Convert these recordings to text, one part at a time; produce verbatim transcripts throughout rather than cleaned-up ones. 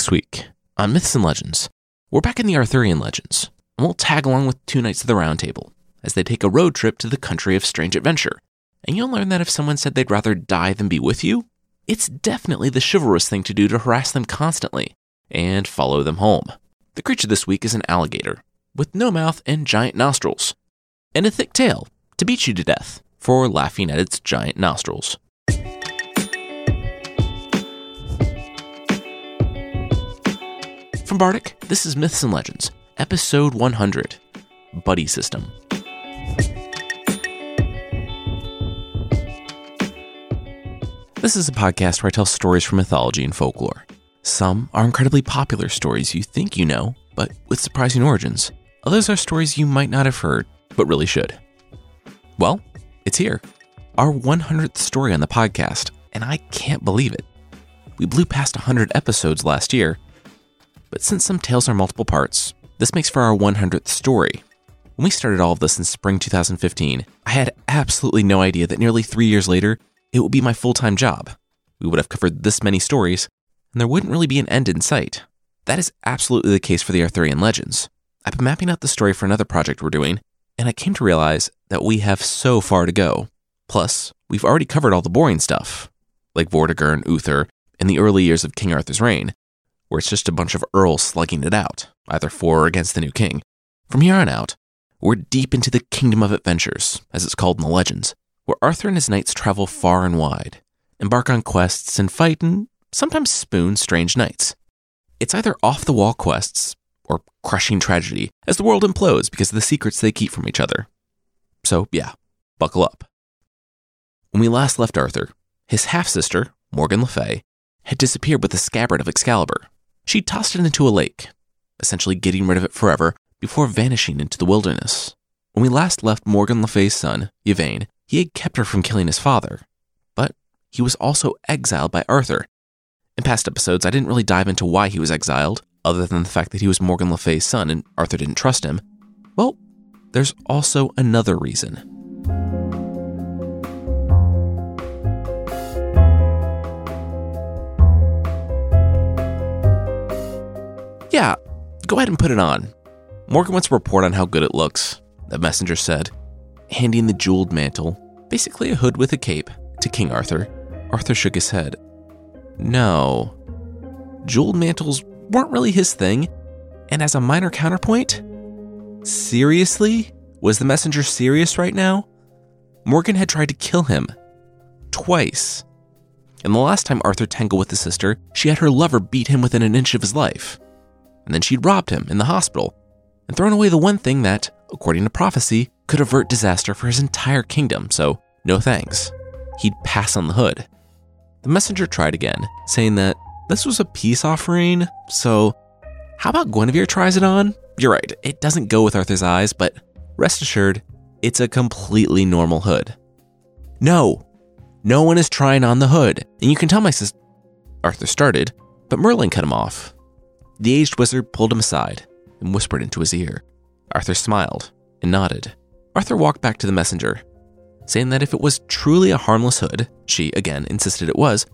This week, on Myths and Legends, we're back in the Arthurian legends, and we'll tag along with two Knights of the Round Table as they take a road trip to the country of strange adventure. And you'll learn that if someone said they'd rather die than be with you, it's definitely the chivalrous thing to do to harass them constantly and follow them home. The creature this week is an alligator, with no mouth and giant nostrils, and a thick tail to beat you to death for laughing at its giant nostrils. From Bardic, this is Myths and Legends, episode one hundred, Buddy System. This is a podcast where I tell stories from mythology and folklore. Some are incredibly popular stories you think you know, but with surprising origins. Others are stories you might not have heard, but really should. Well, it's here. Our one hundredth story on the podcast, and I can't believe it. We blew past one hundred episodes last year, but since some tales are multiple parts, this makes for our one hundredth story. When we started all of this in spring two thousand fifteen, I had absolutely no idea that nearly three years later, it would be my full-time job. We would have covered this many stories, and there wouldn't really be an end in sight. That is absolutely the case for the Arthurian legends. I've been mapping out the story for another project we're doing, and I came to realize that we have so far to go. Plus, we've already covered all the boring stuff, like Vortigern and Uther in the early years of King Arthur's reign, where it's just a bunch of earls slugging it out, either for or against the new king. From here on out, we're deep into the Kingdom of Adventures, as it's called in the legends, where Arthur and his knights travel far and wide, embark on quests, and fight and sometimes spoon strange knights. It's either off-the-wall quests or crushing tragedy as the world implodes because of the secrets they keep from each other. So yeah, buckle up. When we last left Arthur, his half-sister, Morgan Le Fay, had disappeared with the scabbard of Excalibur. She tossed it into a lake, essentially getting rid of it forever before vanishing into the wilderness. When we last left Morgan Le Fay's son, Yvain, he had kept her from killing his father, but he was also exiled by Arthur. In past episodes, I didn't really dive into why he was exiled, other than the fact that he was Morgan Le Fay's son and Arthur didn't trust him. Well, there's also another reason. Yeah, go ahead and put it on. Morgan wants to report on how good it looks, the messenger said, handing the jeweled mantle, basically a hood with a cape, to King Arthur. Arthur shook his head. No. Jeweled mantles weren't really his thing, and as a minor counterpoint, seriously? Was the messenger serious right now? Morgan had tried to kill him. Twice. And the last time Arthur tangled with his sister, she had her lover beat him within an inch of his life. And then she'd robbed him in the hospital and thrown away the one thing that, according to prophecy, could avert disaster for his entire kingdom, so no thanks. He'd pass on the hood. The messenger tried again, saying that this was a peace offering, so how about Guinevere tries it on? You're right, it doesn't go with Arthur's eyes, but rest assured, it's a completely normal hood. No, no one is trying on the hood, and you can tell my sister... Arthur started, but Merlin cut him off. The aged wizard pulled him aside and whispered into his ear. Arthur smiled and nodded. Arthur walked back to the messenger, saying that if it was truly a harmless hood, she, again, insisted it was,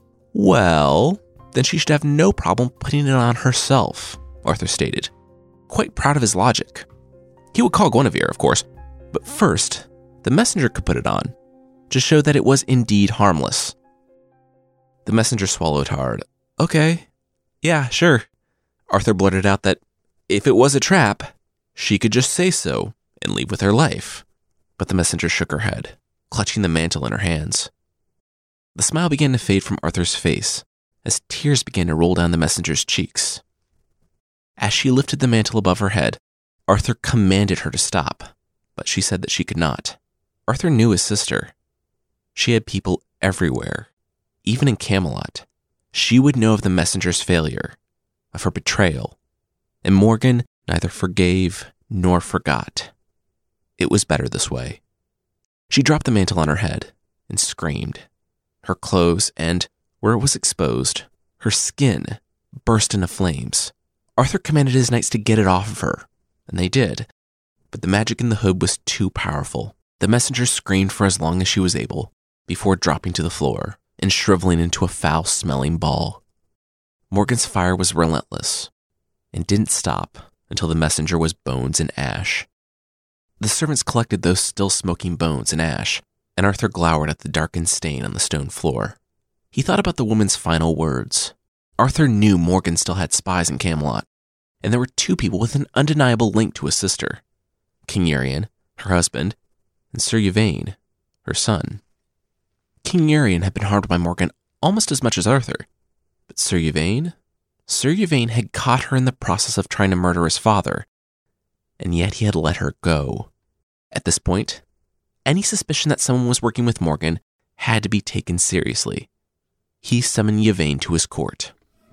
well, then she should have no problem putting it on herself, Arthur stated, quite proud of his logic. He would call Guinevere, of course, but first, the messenger could put it on, to show that it was indeed harmless. The messenger swallowed hard. Okay, yeah, sure. Arthur blurted out that if it was a trap, she could just say so and leave with her life. But the messenger shook her head, clutching the mantle in her hands. The smile began to fade from Arthur's face as tears began to roll down the messenger's cheeks. As she lifted the mantle above her head, Arthur commanded her to stop, but she said that she could not. Arthur knew his sister. She had people everywhere, even in Camelot. She would know of the messenger's failure, of her betrayal, and Morgan neither forgave nor forgot. It was better this way. She dropped the mantle on her head and screamed. Her clothes and, where it was exposed, her skin burst into flames. Arthur commanded his knights to get it off of her, and they did. But the magic in the hood was too powerful. The messenger screamed for as long as she was able, before dropping to the floor and shriveling into a foul-smelling ball. Morgan's fire was relentless and didn't stop until the messenger was bones and ash. The servants collected those still smoking bones and ash, and Arthur glowered at the darkened stain on the stone floor. He thought about the woman's final words. Arthur knew Morgan still had spies in Camelot, and there were two people with an undeniable link to his sister: King Urien, her husband, and Sir Yvain, her son. King Urien had been harmed by Morgan almost as much as Arthur, but Sir Yvain? Sir Yvain had caught her in the process of trying to murder his father, and yet he had let her go. At this point, any suspicion that someone was working with Morgan had to be taken seriously. He summoned Yvain to his court.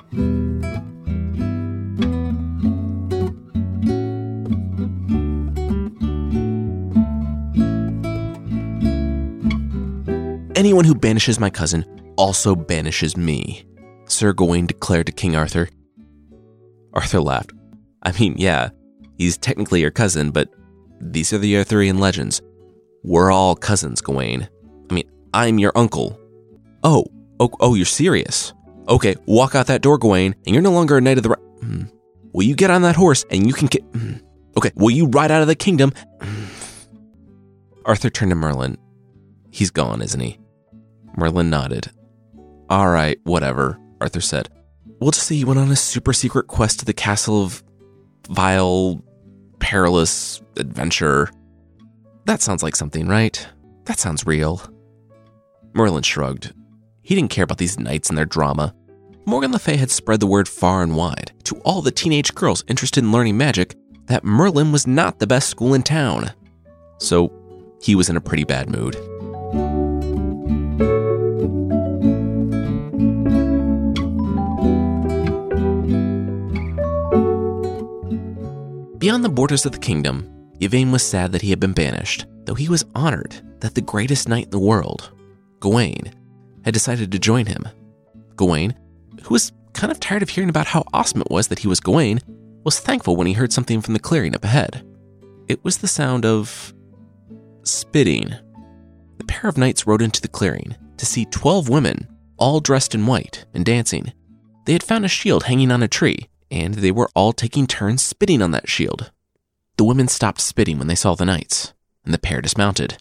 Anyone who banishes my cousin also banishes me, Sir Gawain declared to King Arthur. Arthur laughed. I mean, yeah, he's technically your cousin, but these are the Arthurian legends. We're all cousins, Gawain. I mean, I'm your uncle. Oh, oh, oh, you're serious? Okay, walk out that door, Gawain, and you're no longer a knight of the... Hmm. Will you get on that horse and you can get... Hmm. Okay, will you ride out of the kingdom? Hmm. Arthur turned to Merlin. He's gone, isn't he? Merlin nodded. All right, whatever, Arthur said. We'll just say you went on a super secret quest to the castle of vile, perilous adventure. That sounds like something, right? That sounds real. Merlin shrugged. He didn't care about these knights and their drama. Morgan Le Fay had spread the word far and wide to all the teenage girls interested in learning magic that Merlin was not the best school in town. So he was in a pretty bad mood. Beyond the borders of the kingdom, Yvain was sad that he had been banished, though he was honored that the greatest knight in the world, Gawain, had decided to join him. Gawain, who was kind of tired of hearing about how awesome it was that he was Gawain, was thankful when he heard something from the clearing up ahead. It was the sound of spitting. The pair of knights rode into the clearing to see twelve women, all dressed in white and dancing. They had found a shield hanging on a tree, and they were all taking turns spitting on that shield. The women stopped spitting when they saw the knights, and the pair dismounted.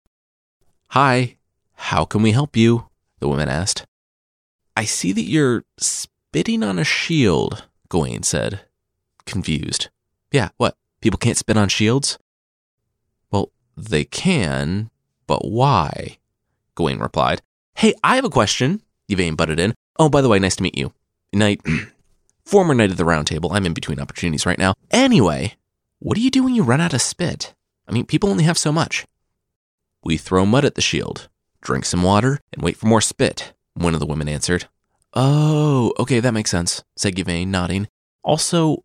Hi, how can we help you? The woman asked. I see that you're spitting on a shield, Gawain said, confused. Yeah, what? People can't spit on shields? Well, they can, but why? Gawain replied. Hey, I have a question, Yvain butted in. Oh, by the way, nice to meet you. Knight, former knight of the Round Table. I'm in between opportunities right now. Anyway, what do you do when you run out of spit? I mean, people only have so much. We throw mud at the shield, drink some water, and wait for more spit, one of the women answered. Oh, okay, that makes sense, said Yvain, nodding. Also,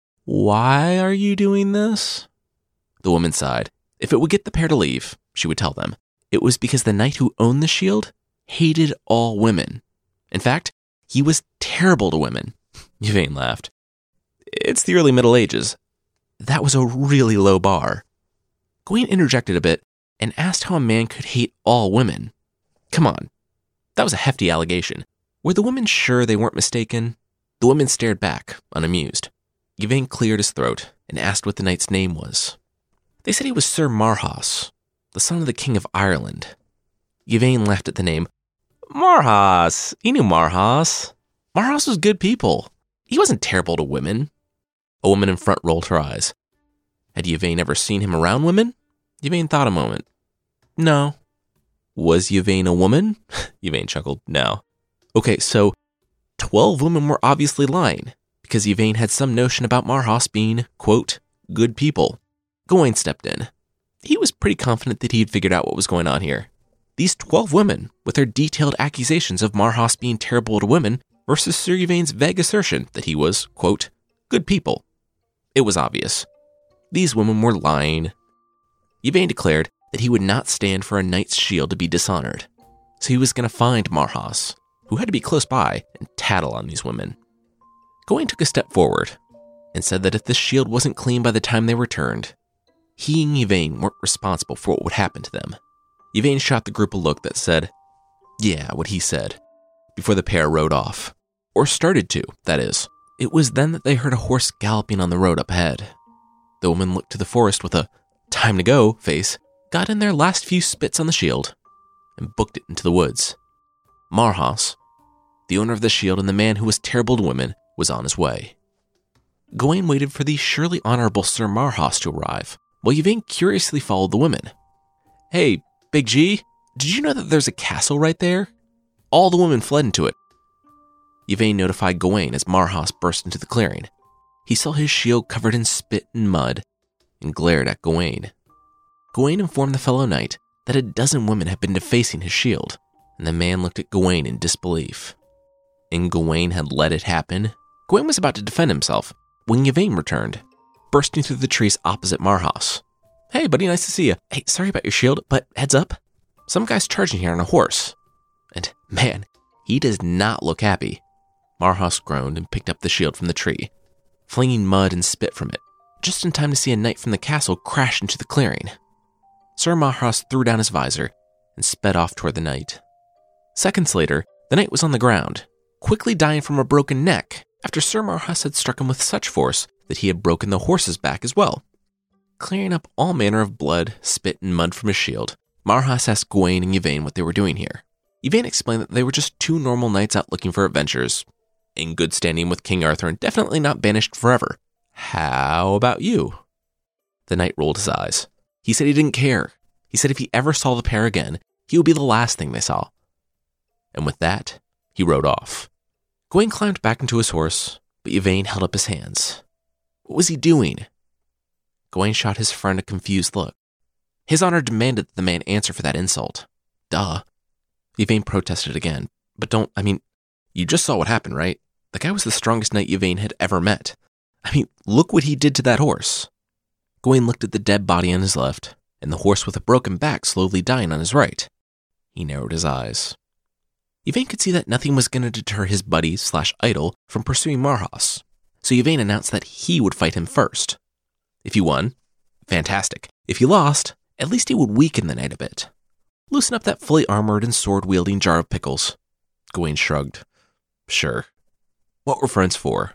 why are you doing this? The woman sighed. If it would get the pair to leave, she would tell them, it was because the knight who owned the shield hated all women. In fact, he was terrible to women. Yvain laughed. It's the early Middle Ages. That was a really low bar. Gawain interjected a bit and asked how a man could hate all women. Come on, that was a hefty allegation. Were the women sure they weren't mistaken? The women stared back, unamused. Yvain cleared his throat and asked what the knight's name was. They said he was Sir Marhaus, the son of the King of Ireland. Yvain laughed at the name. Marhaus! He knew Marhaus. Marhaus was good people. He wasn't terrible to women. A woman in front rolled her eyes. Had Yvain ever seen him around women? Yvain thought a moment. No. Was Yvain a woman? Yvain chuckled. No. Okay, so twelve women were obviously lying, because Yvain had some notion about Marhaus being, quote, good people. Gawain stepped in. He was pretty confident that he had figured out what was going on here. These twelve women, with their detailed accusations of Marhaus being terrible to women, versus Sir Yvain's vague assertion that he was, quote, good people. It was obvious. These women were lying. Yvain declared that he would not stand for a knight's shield to be dishonored, so he was going to find Marhaus, who had to be close by, and tattle on these women. Gawain took a step forward and said that if the shield wasn't clean by the time they returned, he and Yvain weren't responsible for what would happen to them. Yvain shot the group a look that said, yeah, what he said, before the pair rode off. Or started to, that is. It was then that they heard a horse galloping on the road up ahead. The woman looked to the forest with a time to go face, got in their last few spits on the shield, and booked it into the woods. Marhaus, the owner of the shield and the man who was terrible to women, was on his way. Gawain waited for the surely honorable Sir Marhaus to arrive, while Yvain curiously followed the women. "Hey, Big G, did you know that there's a castle right there?" All the women fled into it. Yvain notified Gawain as Marhaus burst into the clearing. He saw his shield covered in spit and mud, and glared at Gawain. Gawain informed the fellow knight that a dozen women had been defacing his shield, and the man looked at Gawain in disbelief. And Gawain had let it happen? Gawain was about to defend himself when Yvain returned, bursting through the trees opposite Marhaus. "Hey, buddy, nice to see you. Hey, sorry about your shield, but heads up, some guy's charging here on a horse." And man, he does not look happy. Marhaus groaned and picked up the shield from the tree, flinging mud and spit from it, just in time to see a knight from the castle crash into the clearing. Sir Marhaus threw down his visor and sped off toward the knight. Seconds later, the knight was on the ground, quickly dying from a broken neck after Sir Marhaus had struck him with such force that he had broken the horse's back as well. Clearing up all manner of blood, spit, and mud from his shield, Marhaus asked Gawain and Yvain what they were doing here. Yvain explained that they were just two normal knights out looking for adventures, in good standing with King Arthur and definitely not banished forever. "How about you?" The knight rolled his eyes. He said he didn't care. He said if he ever saw the pair again, he would be the last thing they saw. And with that, he rode off. Gawain climbed back into his horse, but Yvain held up his hands. What was he doing? Gawain shot his friend a confused look. His honor demanded that the man answer for that insult. Duh. Yvain protested again. But don't, I mean, you just saw what happened, right? The guy was the strongest knight Yvain had ever met. I mean, look what he did to that horse. Gawain looked at the dead body on his left, and the horse with a broken back slowly dying on his right. He narrowed his eyes. Yvain could see that nothing was going to deter his buddy slash idol from pursuing Marhaus, so Yvain announced that he would fight him first. If he won, fantastic. If he lost, at least he would weaken the knight a bit. Loosen up that fully armored and sword-wielding jar of pickles. Gawain shrugged. Sure. What were friends for?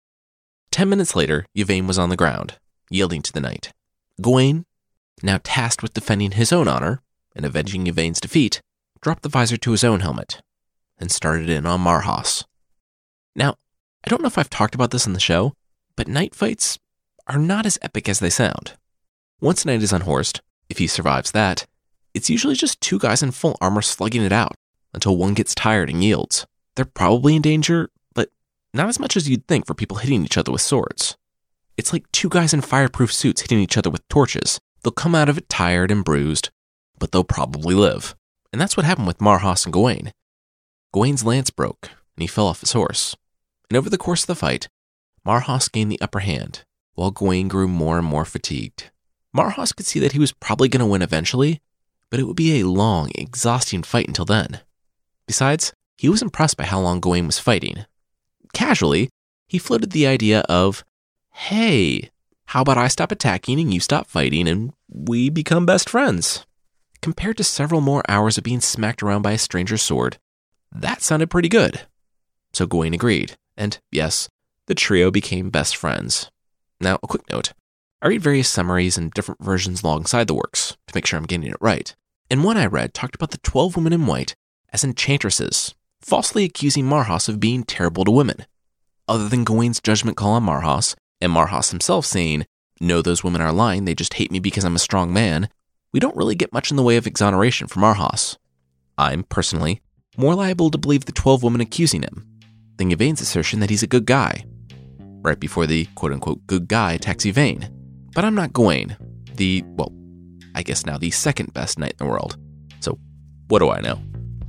Ten minutes later, Yvain was on the ground, yielding to the knight. Gawain, now tasked with defending his own honor and avenging Yvain's defeat, dropped the visor to his own helmet and started in on Marhaus. Now, I don't know if I've talked about this in the show, but knight fights are not as epic as they sound. Once a knight is unhorsed, if he survives that, it's usually just two guys in full armor slugging it out until one gets tired and yields. They're probably in danger, but not as much as you'd think for people hitting each other with swords. It's like two guys in fireproof suits hitting each other with torches. They'll come out of it tired and bruised, but they'll probably live. And that's what happened with Marhaus and Gawain. Gawain's lance broke, and he fell off his horse. And over the course of the fight, Marhaus gained the upper hand, while Gawain grew more and more fatigued. Marhaus could see that he was probably going to win eventually, but it would be a long, exhausting fight until then. Besides, he was impressed by how long Gawain was fighting. Casually, he floated the idea of, hey, how about I stop attacking and you stop fighting and we become best friends? Compared to several more hours of being smacked around by a stranger's sword, that sounded pretty good. So Gawain agreed, and yes, the trio became best friends. Now, a quick note. I read various summaries and different versions alongside the works to make sure I'm getting it right. And one I read talked about the twelve women in white as enchantresses, falsely accusing Marhaus of being terrible to women. Other than Gawain's judgment call on Marhaus, and Marhaus himself saying, no, those women are lying, they just hate me because I'm a strong man, we don't really get much in the way of exoneration from Marhaus. I'm, personally, more liable to believe the twelve women accusing him than Yvain's assertion that he's a good guy, right before the quote-unquote good guy attacks Yvain. But I'm not Gawain, the, well, I guess now the second best knight in the world. So, what do I know?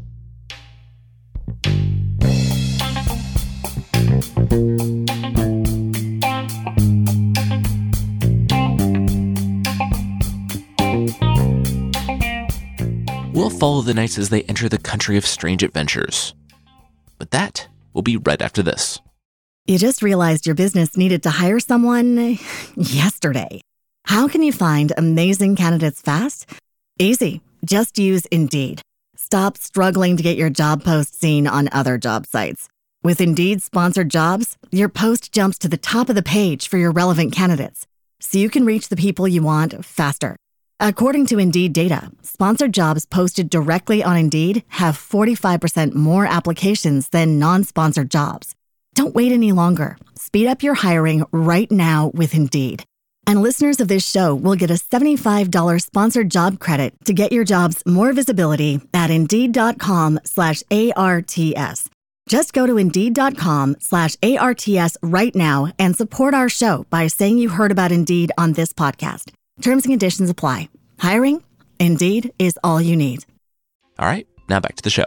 We'll follow the knights as they enter the country of strange adventures. But that will be right after this. You just realized your business needed to hire someone yesterday. How can you find amazing candidates fast? Easy. Just use Indeed. Stop struggling to get your job post seen on other job sites. With Indeed sponsored jobs, your post jumps to the top of the page for your relevant candidates, so you can reach the people you want faster. According to Indeed data, sponsored jobs posted directly on Indeed have forty-five percent more applications than non-sponsored jobs. Don't wait any longer. Speed up your hiring right now with Indeed. And listeners of this show will get a seventy-five dollars sponsored job credit to get your jobs more visibility at Indeed.com slash ARTS. Just go to Indeed.com slash ARTS right now and support our show by saying you heard about Indeed on this podcast. Terms and conditions apply. Hiring? Indeed is all you need. All right, now back to the show.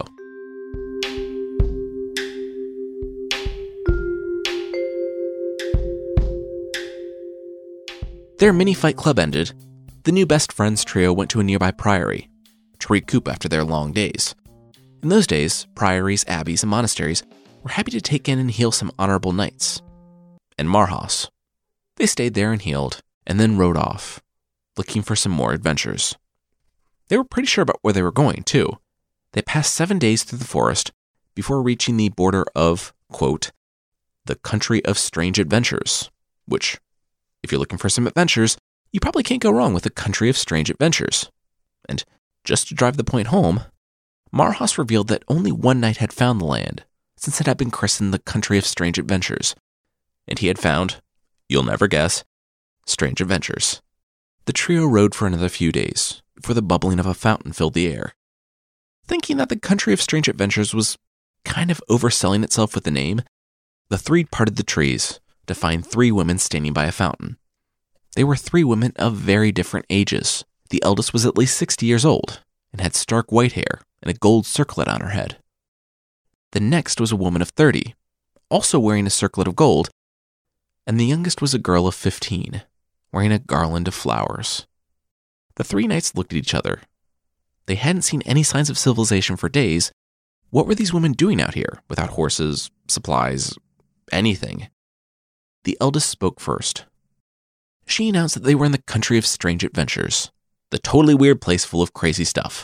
Their mini-fight club ended. The new best friends trio went to a nearby priory to recoup after their long days. In those days, priories, abbeys, and monasteries were happy to take in and heal some honorable knights. And Marhaus. They stayed there and healed, and then rode off, looking for some more adventures. They were pretty sure about where they were going, too. They passed seven days through the forest before reaching the border of, quote, the country of strange adventures, which, if you're looking for some adventures, you probably can't go wrong with the country of strange adventures. And just to drive the point home, Marhaus revealed that only one knight had found the land, since it had been christened the country of strange adventures. And he had found, you'll never guess, strange adventures. The trio rode for another few days, before the bubbling of a fountain filled the air. Thinking that the country of strange adventures was kind of overselling itself with the name, the three parted the trees to find three women standing by a fountain. They were three women of very different ages. The eldest was at least sixty years old, and had stark white hair and a gold circlet on her head. The next was a woman of thirty, also wearing a circlet of gold, and the youngest was a girl of fifteen, wearing a garland of flowers. The three knights looked at each other. They hadn't seen any signs of civilization for days. What were these women doing out here, without horses, supplies, anything? The eldest spoke first. She announced that they were in the country of strange adventures, the totally weird place full of crazy stuff.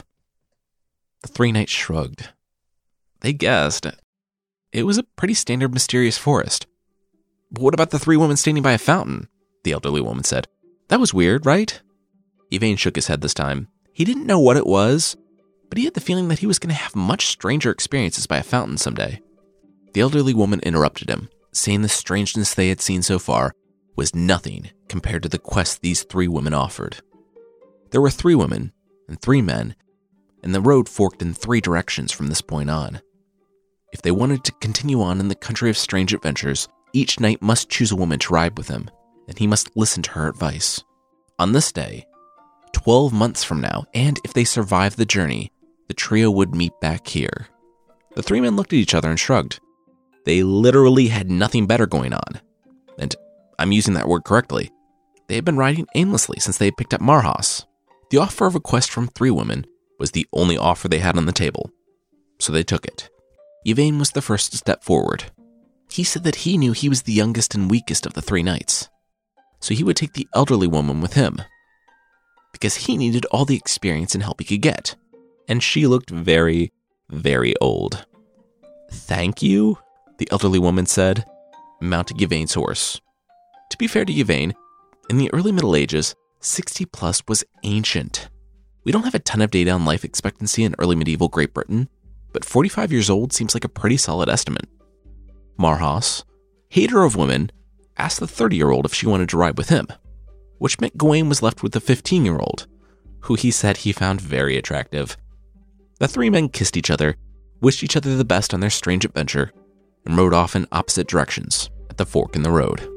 The three knights shrugged. They guessed. It was a pretty standard mysterious forest. But what about the three women standing by a fountain? The elderly woman said. That was weird, right? Yvain shook his head this time. He didn't know what it was, but he had the feeling that he was going to have much stranger experiences by a fountain someday. The elderly woman interrupted him, saying the strangeness they had seen so far was nothing compared to the quest these three women offered. There were three women and three men, and the road forked in three directions from this point on. If they wanted to continue on in the country of strange adventures, each knight must choose a woman to ride with him, and he must listen to her advice. On this day, twelve months from now, and if they survived the journey, the trio would meet back here. The three men looked at each other and shrugged. They literally had nothing better going on. And I'm using that word correctly. They had been riding aimlessly since they had picked up Marhaus. The offer of a quest from three women was the only offer they had on the table, so they took it. Yvain was the first to step forward. He said that he knew he was the youngest and weakest of the three knights, so he would take the elderly woman with him, because he needed all the experience and help he could get, and she looked very, very old. Thank you, the elderly woman said, mounting Yvain's horse. To be fair to Yvain, in the early Middle Ages, sixty plus was ancient. We don't have a ton of data on life expectancy in early medieval Great Britain, but forty-five years old seems like a pretty solid estimate. Marhaus, hater of women, asked the thirty-year-old if she wanted to ride with him, which meant Gawain was left with the fifteen-year-old, who he said he found very attractive. The three men kissed each other, wished each other the best on their strange adventure, and rode off in opposite directions at the fork in the road.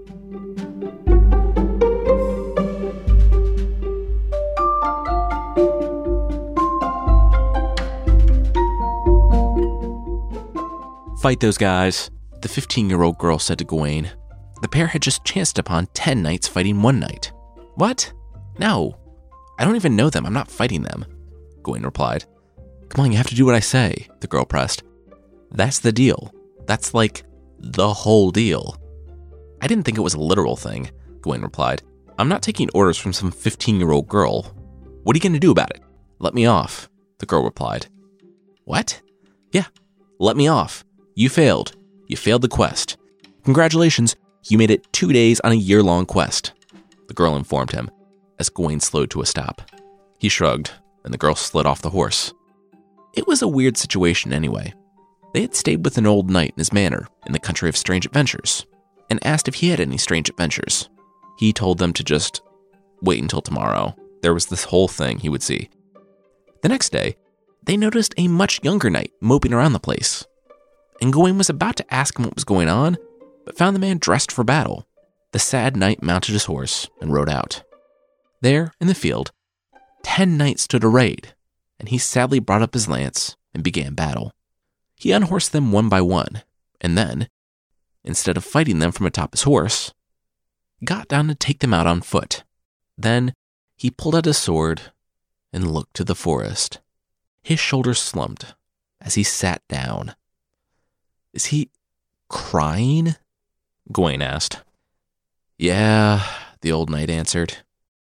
Fight those guys, the fifteen-year-old girl said to Gawain. The pair had just chanced upon ten knights fighting one knight. What? No. I don't even know them. I'm not fighting them, Gawain replied. Come on, you have to do what I say, the girl pressed. That's the deal. That's like the whole deal. I didn't think it was a literal thing, Gawain replied. I'm not taking orders from some fifteen-year-old girl. What are you going to do about it? Let me off, the girl replied. What? Yeah, let me off. You failed. You failed the quest. Congratulations, you made it two days on a year-long quest," the girl informed him, as Gawain slowed to a stop. He shrugged, and the girl slid off the horse. It was a weird situation anyway. They had stayed with an old knight in his manor in the country of strange adventures, and asked if he had any strange adventures. He told them to just wait until tomorrow. There was this whole thing he would see. The next day, they noticed a much younger knight moping around the place, and Gawain was about to ask him what was going on, but found the man dressed for battle. The sad knight mounted his horse and rode out. There, in the field, ten knights stood arrayed, and he sadly brought up his lance and began battle. He unhorsed them one by one, and then, instead of fighting them from atop his horse, got down to take them out on foot. Then he pulled out his sword and looked to the forest. His shoulders slumped as he sat down. "Is he crying?" Gawain asked. "Yeah," the old knight answered.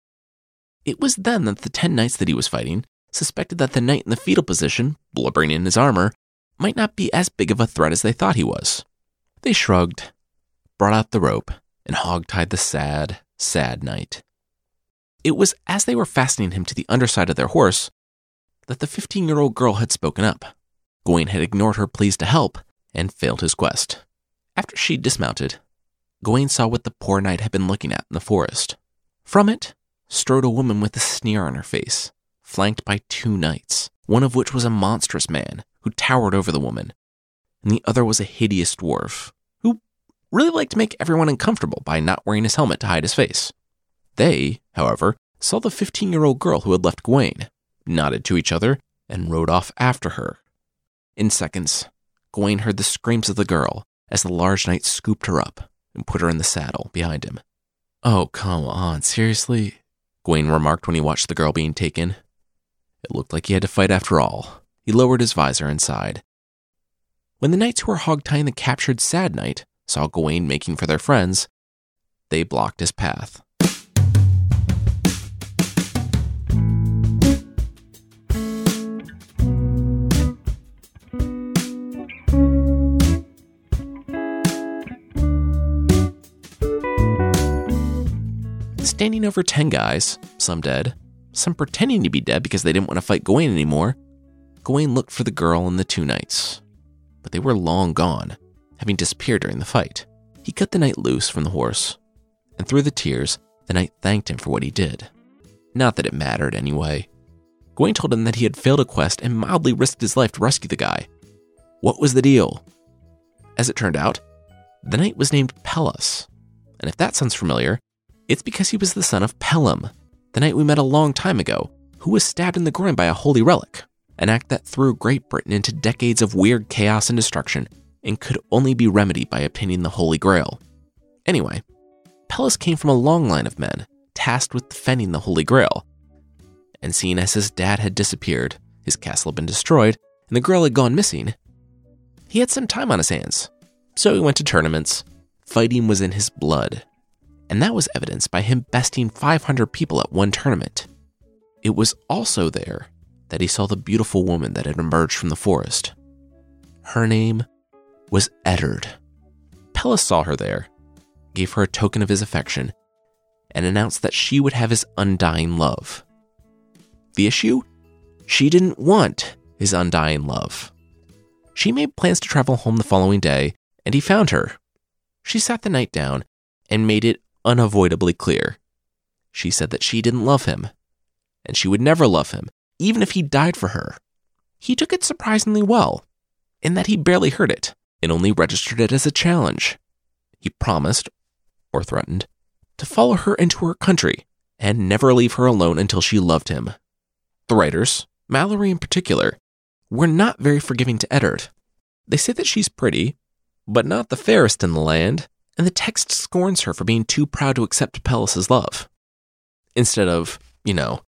It was then that the ten knights that he was fighting suspected that the knight in the fetal position, blubbering in his armor, might not be as big of a threat as they thought he was. They shrugged, brought out the rope, and hog-tied the sad, sad knight. It was as they were fastening him to the underside of their horse that the fifteen-year-old girl had spoken up. Gawain had ignored her pleas to help and failed his quest. After she dismounted, Gawain saw what the poor knight had been looking at in the forest. From it strode a woman with a sneer on her face, flanked by two knights, one of which was a monstrous man who towered over the woman, and the other was a hideous dwarf who really liked to make everyone uncomfortable by not wearing his helmet to hide his face. They, however, saw the fifteen-year-old girl who had left Gawain, nodded to each other, and rode off after her. In seconds, Gawain heard the screams of the girl as the large knight scooped her up and put her in the saddle behind him. "Oh, come on, seriously?" Gawain remarked when he watched the girl being taken. It looked like he had to fight after all. He lowered his visor and sighed. When the knights who were hog-tying the captured sad knight saw Gawain making for their friends, they blocked his path. Standing over ten guys, some dead, some pretending to be dead because they didn't want to fight Gawain anymore, Gawain looked for the girl and the two knights, but they were long gone, having disappeared during the fight. He cut the knight loose from the horse, and through the tears, the knight thanked him for what he did. Not that it mattered anyway. Gawain told him that he had failed a quest and mildly risked his life to rescue the guy. What was the deal? As it turned out, the knight was named Pellas, and if that sounds familiar, it's because he was the son of Pellam, the knight we met a long time ago, who was stabbed in the groin by a holy relic, an act that threw Great Britain into decades of weird chaos and destruction and could only be remedied by obtaining the Holy Grail. Anyway, Pellas came from a long line of men tasked with defending the Holy Grail, and seeing as his dad had disappeared, his castle had been destroyed, and the girl had gone missing, he had some time on his hands. So he went to tournaments. Fighting was in his blood, and that was evidenced by him besting five hundred people at one tournament. It was also there that he saw the beautiful woman that had emerged from the forest. Her name was Eddard. Pellas saw her there, gave her a token of his affection, and announced that she would have his undying love. The issue? She didn't want his undying love. She made plans to travel home the following day, and he found her. She sat the knight down and made it unavoidably clear. She said that she didn't love him, and she would never love him, even if he died for her. He took it surprisingly well, in that he barely heard it, and only registered it as a challenge. He promised, or threatened, to follow her into her country, and never leave her alone until she loved him. The writers, Mallory in particular, were not very forgiving to Eddard. They say that she's pretty, but not the fairest in the land, and the text scorns her for being too proud to accept Pellas' love. Instead of, you know,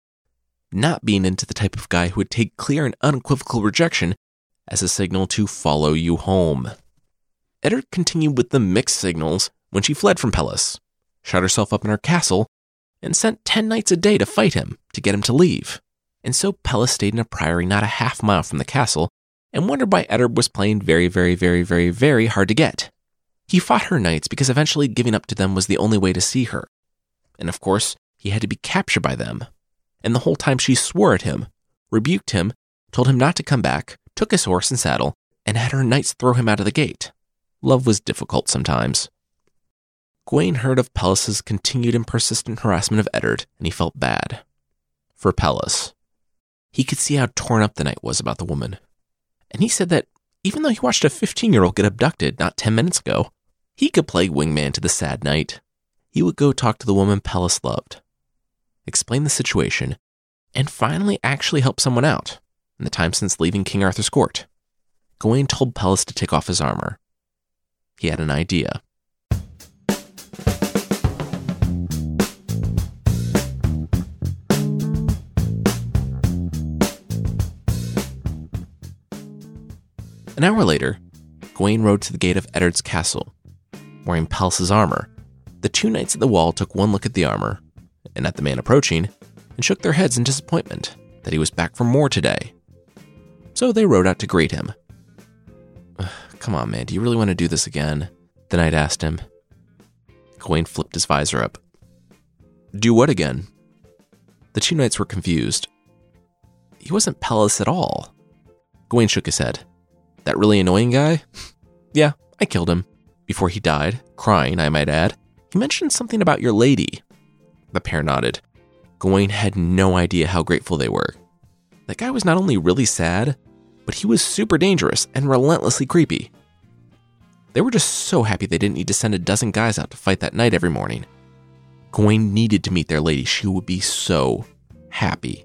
not being into the type of guy who would take clear and unequivocal rejection as a signal to follow you home. Eddard continued with the mixed signals when she fled from Pellas, shut herself up in her castle, and sent ten knights a day to fight him to get him to leave. And so Pellas stayed in a priory not a half mile from the castle and wondered why Eddard was playing very, very, very, very, very hard to get. He fought her knights because eventually giving up to them was the only way to see her. And of course, he had to be captured by them. And the whole time she swore at him, rebuked him, told him not to come back, took his horse and saddle, and had her knights throw him out of the gate. Love was difficult sometimes. Gawain heard of Pellas's continued and persistent harassment of Eddard, and he felt bad. For Pellas. He could see how torn up the knight was about the woman. And he said that even though he watched a fifteen-year-old get abducted not ten minutes ago, he could play wingman to the sad knight. He would go talk to the woman Pellas loved, explain the situation, and finally actually help someone out in the time since leaving King Arthur's court. Gawain told Pellas to take off his armor. He had an idea. An hour later, Gawain rode to the gate of Eddard's castle. Wearing Pellas's armor, the two knights at the wall took one look at the armor, and at the man approaching, and shook their heads in disappointment that he was back for more today. So they rode out to greet him. "Come on, man, do you really want to do this again?" the knight asked him. Gawain flipped his visor up. "Do what again?" The two knights were confused. He wasn't Pellas at all. Gawain shook his head. "That really annoying guy? Yeah, I killed him. Before he died, crying, I might add, he mentioned something about your lady." The pair nodded. Gawain had no idea how grateful they were. That guy was not only really sad, but he was super dangerous and relentlessly creepy. They were just so happy they didn't need to send a dozen guys out to fight that night every morning. Gawain needed to meet their lady. She would be so happy.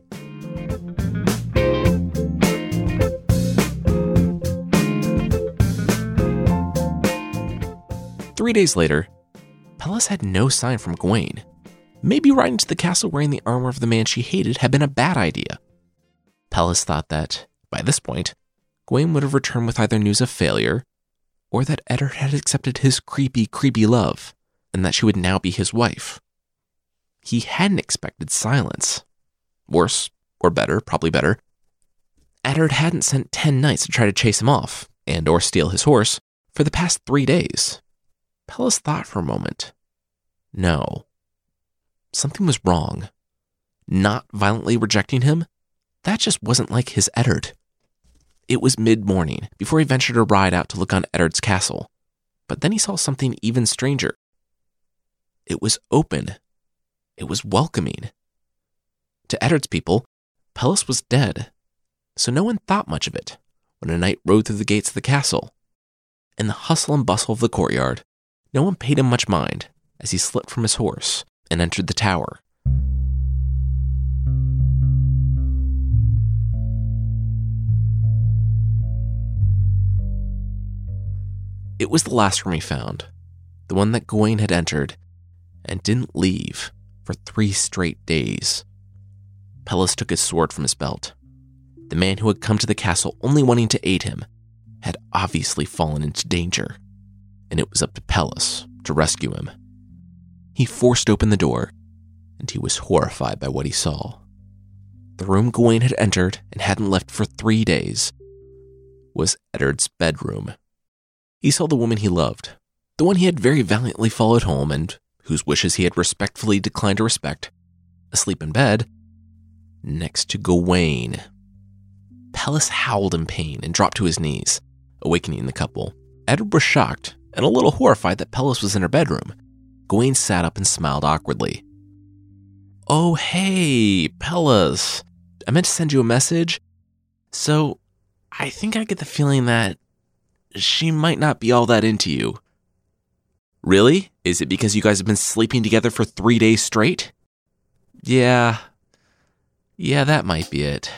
Three days later, Pellas had no sign from Gawain. Maybe riding to the castle wearing the armor of the man she hated had been a bad idea. Pellas thought that, by this point, Gawain would have returned with either news of failure, or that Eddard had accepted his creepy, creepy love, and that she would now be his wife. He hadn't expected silence. Worse, or better, probably better, Eddard hadn't sent ten knights to try to chase him off, and or steal his horse, for the past three days. Pellas thought for a moment. No. Something was wrong. Not violently rejecting him? That just wasn't like his Eddard. It was mid-morning before he ventured a ride out to look on Eddard's castle. But then he saw something even stranger. It was open. It was welcoming. To Eddard's people, Pellas was dead, so no one thought much of it when a knight rode through the gates of the castle. In the hustle and bustle of the courtyard, no one paid him much mind as he slipped from his horse and entered the tower. It was the last room he found, the one that Gawain had entered and didn't leave for three straight days. Pellas took his sword from his belt. The man who had come to the castle only wanting to aid him had obviously fallen into danger, and it was up to Pellas to rescue him. He forced open the door, and he was horrified by what he saw. The room Gawain had entered and hadn't left for three days was Eddard's bedroom. He saw the woman he loved, the one he had very valiantly followed home and whose wishes he had respectfully declined to respect, asleep in bed, next to Gawain. Pellas howled in pain and dropped to his knees, awakening the couple. Eddard was shocked and a little horrified that Pellas was in her bedroom. Gawain sat up and smiled awkwardly. "Oh, hey, Pellas. I meant to send you a message. So, I think I get the feeling that she might not be all that into you." "Really? Is it because you guys have been sleeping together for three days straight?" Yeah. Yeah, that might be it.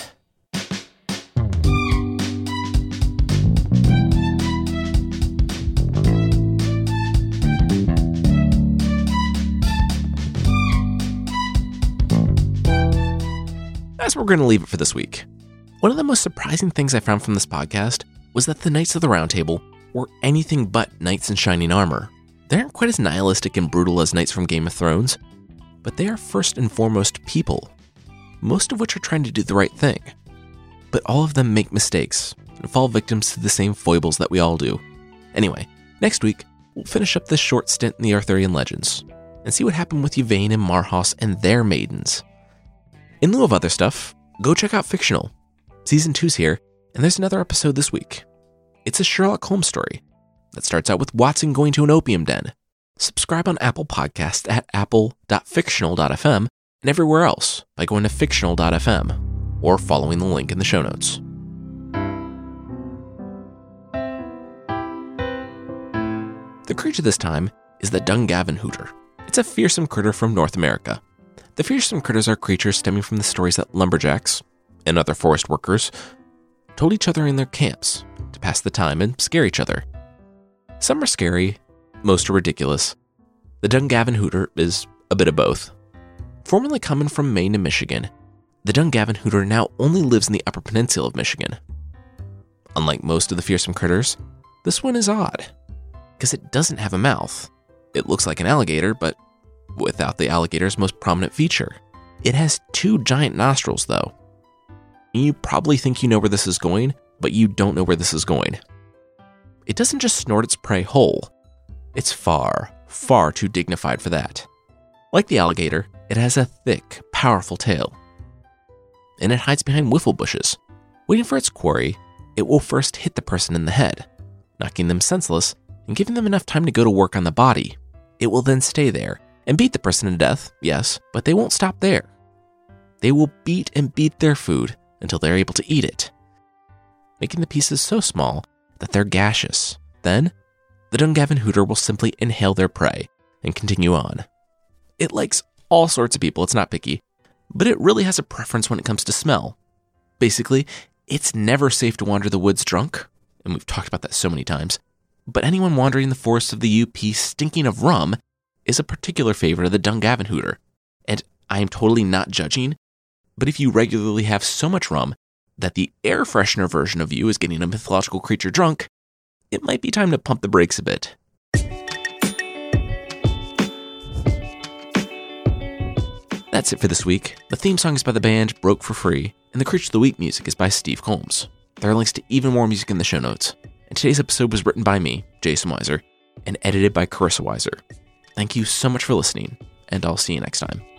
That's where we're going to leave it for this week. One of the most surprising things I found from this podcast was that the Knights of the Round Table were anything but knights in shining armor. They aren't quite as nihilistic and brutal as knights from Game of Thrones, but they are first and foremost people, most of which are trying to do the right thing. But all of them make mistakes, and fall victims to the same foibles that we all do. Anyway, next week, we'll finish up this short stint in the Arthurian legends and see what happened with Yvain and Marhaus and their maidens. In lieu of other stuff, go check out Fictional. Season two's here, and there's another episode this week. It's a Sherlock Holmes story that starts out with Watson going to an opium den. Subscribe on Apple Podcasts at apple dot fictional dot f m and everywhere else by going to fictional dot f m or following the link in the show notes. The creature this time is the Dungavan Hooter. It's a fearsome critter from North America. The fearsome critters are creatures stemming from the stories that lumberjacks and other forest workers told each other in their camps to pass the time and scare each other. Some are scary, most are ridiculous. The Dungavan Hooter is a bit of both. Formerly common from Maine and Michigan, the Dungavan Hooter now only lives in the Upper Peninsula of Michigan. Unlike most of the fearsome critters, this one is odd, because it doesn't have a mouth. It looks like an alligator, but without the alligator's most prominent feature. It has two giant nostrils, though. You probably think you know where this is going, but you don't know where this is going. It doesn't just snort its prey whole. It's far, far too dignified for that. Like the alligator, it has a thick, powerful tail. And it hides behind whiffle bushes. Waiting for its quarry, it will first hit the person in the head, knocking them senseless and giving them enough time to go to work on the body. It will then stay there and beat the person to death, yes, but they won't stop there. They will beat and beat their food until they're able to eat it, making the pieces so small that they're gaseous. Then, the Dungavan Hooter will simply inhale their prey and continue on. It likes all sorts of people, it's not picky, but it really has a preference when it comes to smell. Basically, it's never safe to wander the woods drunk, and we've talked about that so many times, but anyone wandering the forests of the U P stinking of rum is a particular favorite of the Dungavan Hooter. And I am totally not judging, but if you regularly have so much rum that the air freshener version of you is getting a mythological creature drunk, it might be time to pump the brakes a bit. That's it for this week. The theme song is by the band Broke for Free, and the Creature of the Week music is by Steve Combs. There are links to even more music in the show notes. And today's episode was written by me, Jason Weiser, and edited by Carissa Weiser. Thank you so much for listening, and I'll see you next time.